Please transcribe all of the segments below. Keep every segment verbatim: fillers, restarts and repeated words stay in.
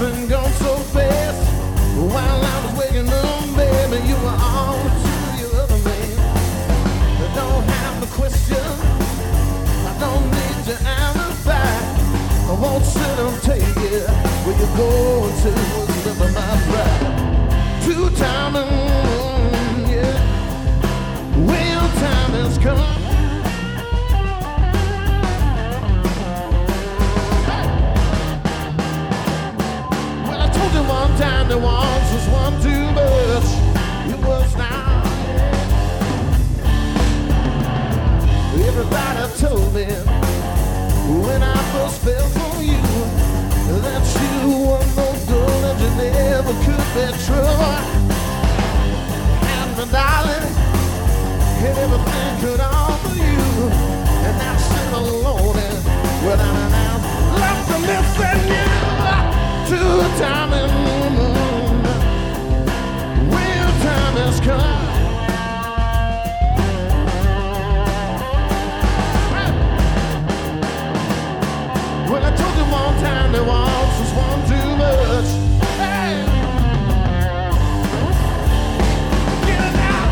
been gone so fast. While I was waking up, baby, you were on to your other man. I don't have the question, I don't need your alibi. I won't sit and take it where you're going to live in my pride. Two time, mm, yeah, well, time has come. One time there once was one too much. It was now. Everybody told me when I first fell for you that you were no good and you never could be true. And my darling, and everything could offer you, and now sit alone and without an ounce left to missing you. Two time and moon, real time has come. Well, I told you one time there once was one too much. Hey, get it now.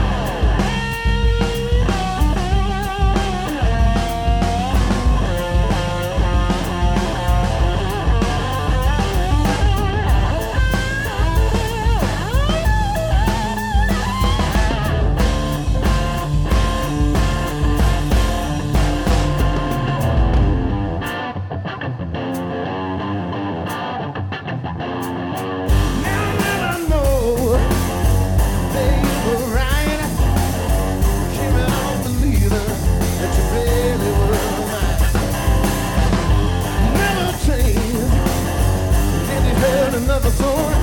Another song.